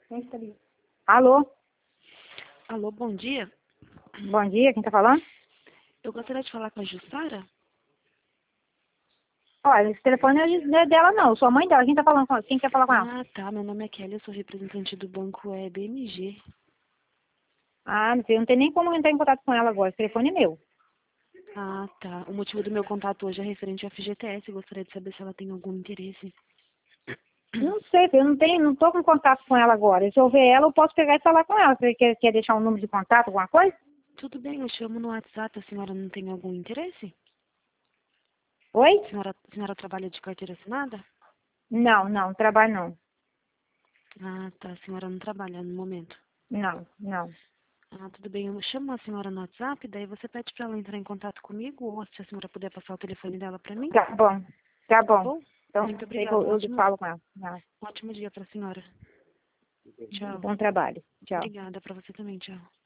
Alô? Alô, bom dia. Bom dia, quem tá falando? Eu gostaria de falar com a Jussara. Olha, esse telefone não é dela não, eu sou a mãe dela, quem tá falando com ela? Quem quer falar com ela? Ah, tá. Meu nome é Kelly, eu sou representante do banco BMG. Ah, não sei, não tem nem como entrar em contato com ela agora, esse telefone é meu. Ah, tá. O motivo do meu contato hoje é referente ao FGTS. Eu gostaria de saber se ela tem algum interesse. Não sei, eu não tô com contato com ela agora. Se eu ver ela, eu posso pegar e falar com ela. Você quer deixar um número de contato, alguma coisa? Tudo bem, eu chamo no WhatsApp. A senhora não tem algum interesse? Oi? A senhora trabalha de carteira assinada? Não, trabalho não. Ah, tá. A senhora não trabalha no momento. Não. Ah, tudo bem. Eu chamo a senhora no WhatsApp, daí você pede para ela entrar em contato comigo, ou se a senhora puder passar o telefone dela para mim. Tá bom, tá Tá bom. bom? Então, Muito sei que obrigada. eu falo com ela. Não. Um ótimo dia para a senhora. Tchau. Bom trabalho. Tchau. Obrigada para você também. Tchau.